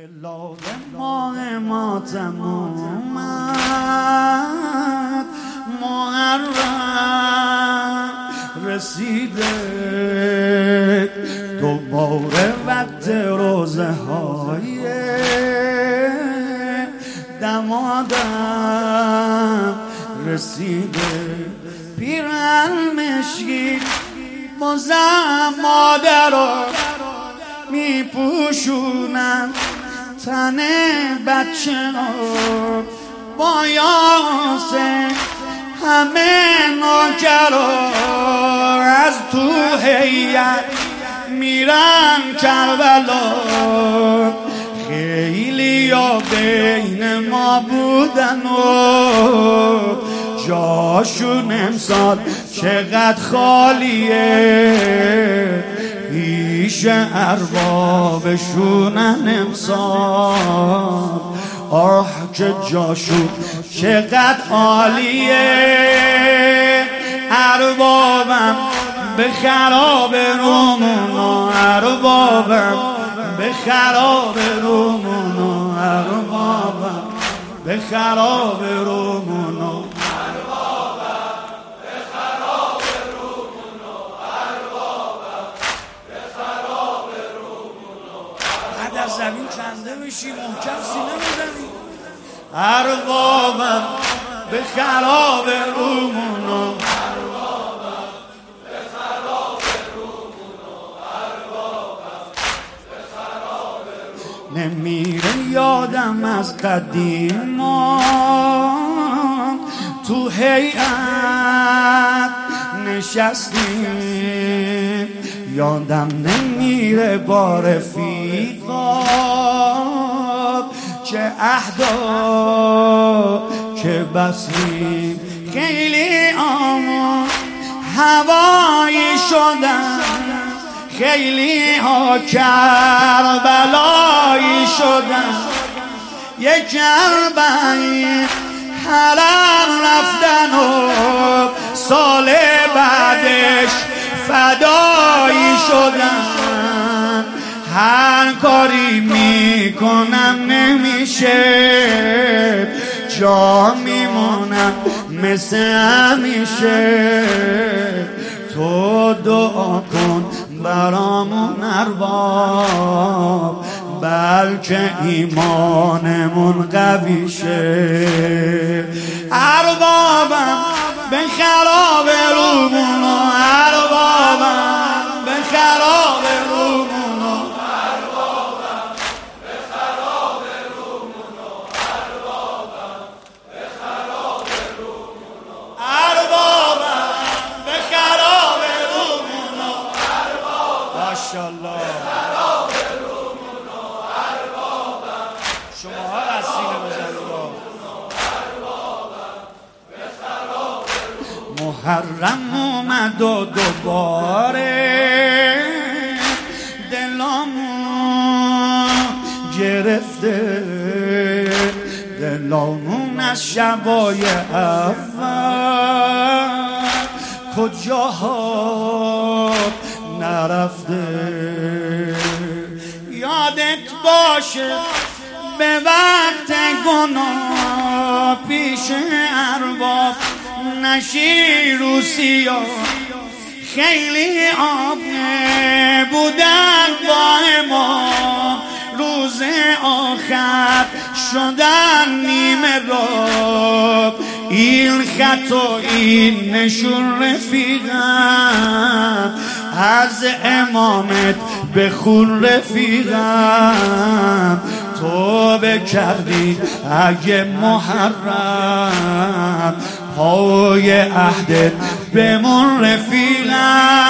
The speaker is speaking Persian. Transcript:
هلال ماه ماتم اومد، محرم رسیده، دوباره وقت روزه های دمادم رسیده. پیرن مشکی بازم مادر رو میپوشونن، تن بچه رو با یاسه همه ناکرا از تو هیئت میرن کربلا. خیلی یا بین ما بودن و جاشون امسال چقدر خالیه، پیش اربابشونن امسال. آه که جاشون چقدر عالیه، اربابم به خراب رومونو، اربابم به خراب رومونو، اربابم به خراب رومونو. از زمین کنده میشی، محکم سینه میزنی. اربابم به خراب رومونو، اربابم به خراب رومونو، اربابم به خراب رومونو. نمیره یادم از قدیمان تو هیئت نشستیم، یادم نمیره با رفیقا چه عهدا که بستیم. خیلی آمون هوایی شدن، خیلی ها کربلایی شدن، یک کربلایی حرم رفتن و سال بعدش فدایی شدن. هر کاری میکنم نمیشه، جا میمونم مثل همیشه. تو دعا کن برامون ارباب، بلکه ایمانمون قوی شه. اربابم به خراب رومونو، اربابم به خراب رومونو، اربابم به خراب رومونو، اربابم به خراب رومونو، اربابم به خراب رومونو، اربابم ماشاءالله خراب رومونو، اربابم. شماها رسیله بزنید. محرم اومد و دوباره دلامون گرفته، دلامون از شبای اول کجاها نرفته. یادت باشه به وقت گناه پیش ارباب نشی رو سیاه. خیلی آبه بودن با امام، روز آخر شدن نیمه راب. این خط و این نشون رفیقم، از امامت بخون رفیقم. تو بکردی اگه محرم، پای عهدت بمون رفیقم.